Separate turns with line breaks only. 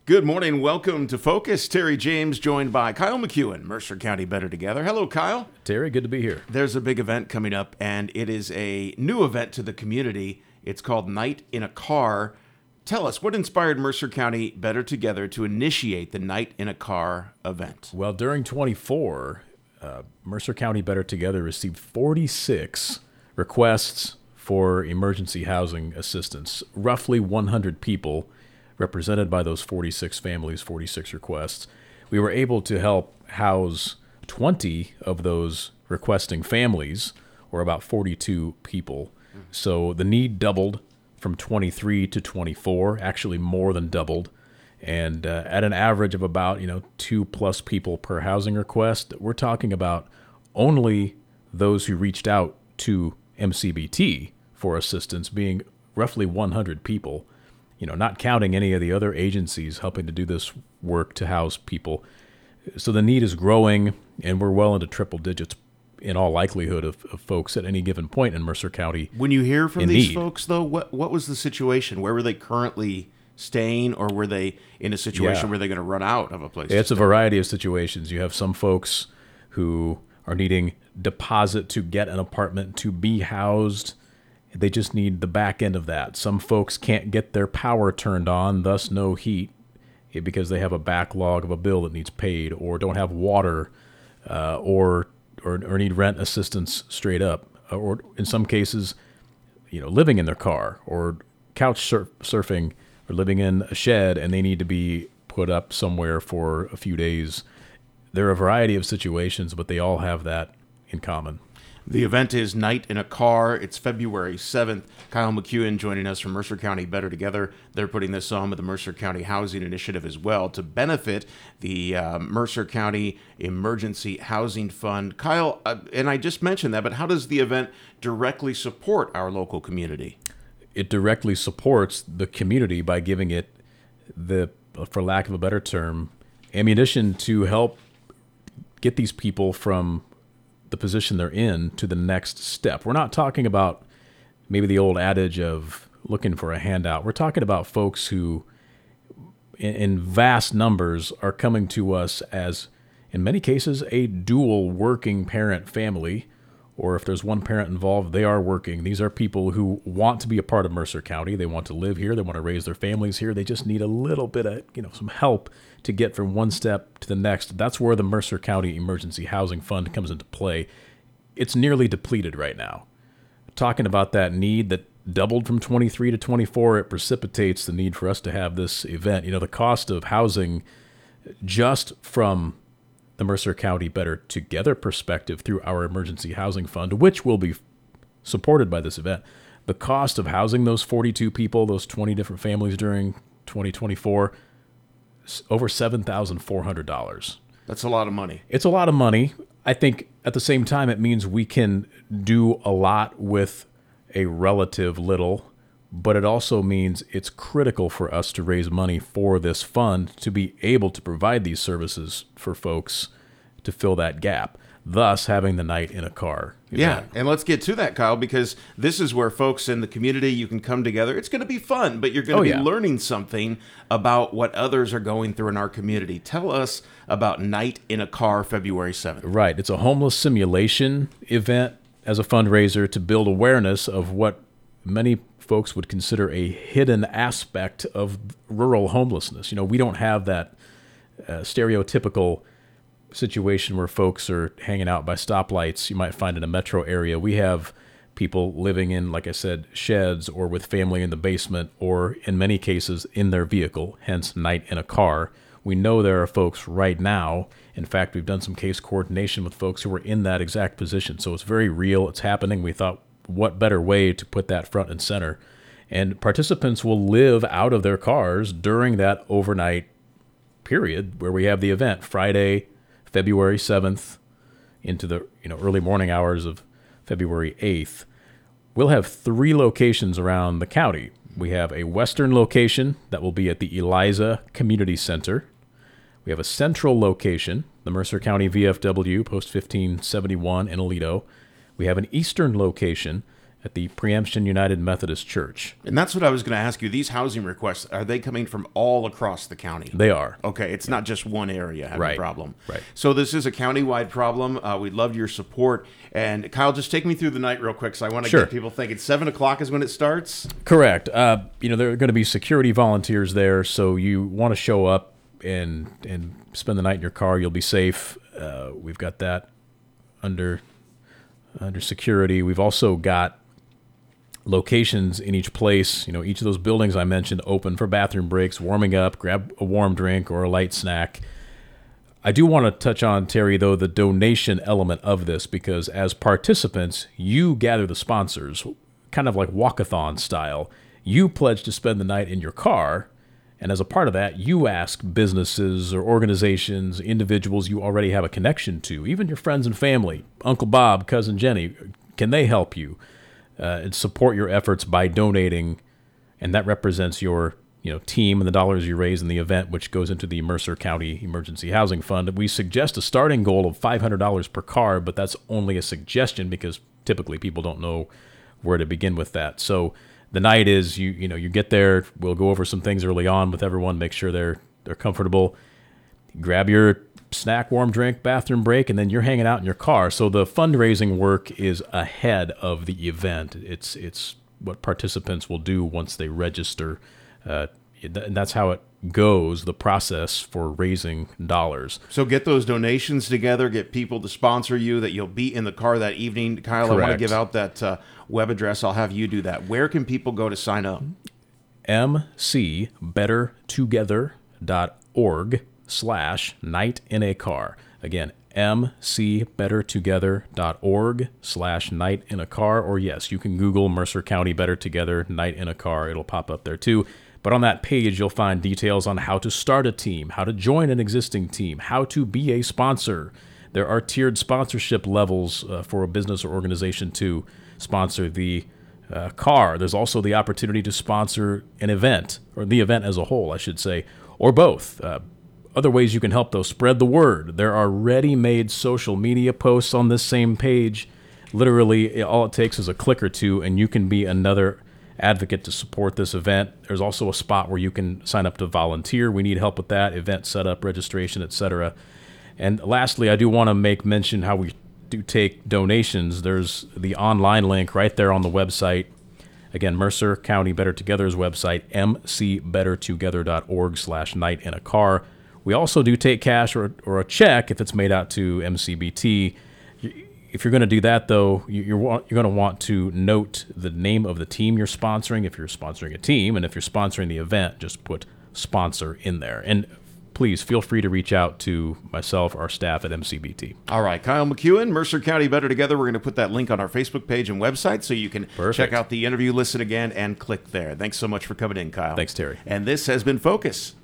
Good morning. Welcome to Focus. Terry James joined by Kyle McEwen, Mercer County Better Together. Hello, Kyle.
Terry, good to be here.
There's a big event coming up, and it is a new event to the community. It's called Night in a Car. Tell us, what inspired Mercer County Better Together to initiate the Night in a Car event?
Well, during 24, Mercer County Better Together received 46 requests for emergency housing assistance. Roughly 100 people represented by those 46 families, 46 requests. We were able to help house 20 of those requesting families, or about 42 people. So the need doubled from 23 to 24, actually more than doubled. And at an average of about 2+ people per housing request, we're talking about only those who reached out to MCBT for assistance being roughly 100 people. Not counting any of the other agencies helping to do this work to house people. So the need is growing, and we're well into triple digits in all likelihood of folks at any given point in Mercer County.
When you hear from these folks, though, what was the situation? Where were they currently staying, or were they in a situation where they're going to run out of a place?
It's a variety of situations. You have some folks who are needing deposit to get an apartment to be housed. They just need the back end of that. Some folks can't get their power turned on, thus no heat, because they have a backlog of a bill that needs paid, or don't have water, or need rent assistance straight up, or in some cases, living in their car, or couch surfing, or living in a shed, and they need to be put up somewhere for a few days. There are a variety of situations, but they all have that in common.
The event is Night in a Car. It's February 7th. Kyle McEwen joining us from Mercer County Better Together. They're putting this on with the Mercer County Housing Initiative as well to benefit the Mercer County Emergency Housing Fund. Kyle, and I just mentioned that, but how does the event directly support our local community?
It directly supports the community by giving it for lack of a better term, ammunition to help get these people from the position they're in to the next step. We're not talking about maybe the old adage of looking for a handout. We're talking about folks who, in vast numbers, are coming to us as, in many cases, a dual working parent family, or if there's one parent involved, they are working. These are people who want to be a part of Mercer County. They want to live here. They want to raise their families here. They just need a little bit of, some help to get from one step to the next. That's where the Mercer County Emergency Housing Fund comes into play. It's nearly depleted right now. Talking about that need that doubled from 23 to 24, it precipitates the need for us to have this event. The cost of housing just from the Mercer County Better Together perspective through our Emergency Housing Fund, which will be supported by this event, the cost of housing those 42 people, those 20 different families during 2024, over $7,400.
That's a lot of money.
It's a lot of money. I think at the same time, it means we can do a lot with a relative little, but it also means it's critical for us to raise money for this fund to be able to provide these services for folks to fill that gap, thus having the Night in a Car event.
Yeah, and let's get to that, Kyle, because this is where folks in the community, you can come together. It's going to be fun, but you're going to be learning something about what others are going through in our community. Tell us about Night in a Car, February 7th.
Right. It's a homeless simulation event as a fundraiser to build awareness of what many folks would consider a hidden aspect of rural homelessness. We don't have that stereotypical situation where folks are hanging out by stoplights you might find in a metro area. We have people living in, like I said, sheds, or with family in the basement, or in many cases in their vehicle, hence Night in a Car. We know there are folks right now. In fact, we've done some case coordination with folks who are in that exact position. So it's very real. It's happening. We thought, what better way to put that front and center? And participants will live out of their cars during that overnight period where we have the event, Friday, February 7th, into the early morning hours of February 8th. We'll have 3 locations around the county. We have a western location that will be at the Eliza Community Center. We have a central location, the Mercer County VFW, Post 1571 in Aledo. We have an eastern location at the Preemption United Methodist Church.
And that's what I was going to ask you. These housing requests, are they coming from all across the county?
They are.
Okay, it's not just one area having a problem.
Right.
So this is a countywide problem. We'd love your support. And Kyle, just take me through the night real quick, so I want to get people thinking. 7 o'clock is when it starts?
Correct. There are going to be security volunteers there, so you want to show up and spend the night in your car. You'll be safe. We've got that under security. We've also got locations in each place. Each of those buildings I mentioned open for bathroom breaks, warming up, grab a warm drink or a light snack. I do want to touch on, Terry, though, the donation element of this, because as participants, you gather the sponsors, kind of like walkathon style. You pledge to spend the night in your car, and as a part of that, you ask businesses or organizations, individuals you already have a connection to, even your friends and family, Uncle Bob, Cousin Jenny, can they help you? And support your efforts by donating, and that represents your team and the dollars you raise in the event, which goes into the Mercer County Emergency Housing Fund. We suggest a starting goal of $500 per car, but that's only a suggestion because typically people don't know where to begin with that. So the night is you get there. We'll go over some things early on with everyone, make sure they're comfortable. Grab your snack, warm drink, bathroom break, and then you're hanging out in your car. So the fundraising work is ahead of the event. It's what participants will do once they register. And that's how it goes, the process for raising dollars.
So get those donations together, get people to sponsor you, that you'll be in the car that evening. Kyle,
Correct.
I want to give out that web address. I'll have you do that. Where can people go to sign up?
mcbettertogether.org/night in a car. Again, mcbettertogether.org/night in a car. Or yes, you can Google Mercer County Better Together Night in a Car. It'll pop up there too. But on that page, you'll find details on how to start a team, how to join an existing team, how to be a sponsor. There are tiered sponsorship levels for a business or organization to sponsor the car. There's also the opportunity to sponsor an event, or the event as a whole, I should say, or both. Other ways you can help, though, spread the word. There are ready-made social media posts on this same page. Literally, all it takes is a click or two, and you can be another advocate to support this event. There's also a spot where you can sign up to volunteer. We need help with that, event setup, registration, etc. And lastly, I do want to make mention how we do take donations. There's the online link right there on the website. Again, Mercer County Better Together's website, mcbettertogether.org/night in a car. We also do take cash or a check if it's made out to MCBT. If you're going to do that, though, you're going to want to note the name of the team you're sponsoring if you're sponsoring a team, and if you're sponsoring the event, just put sponsor in there. And please feel free to reach out to myself, our staff at MCBT.
All right, Kyle McEwen, Mercer County Better Together. We're going to put that link on our Facebook page and website so you can check out the interview, listen again, and click there. Thanks so much for coming in, Kyle.
Thanks, Terry.
And this has been Focus.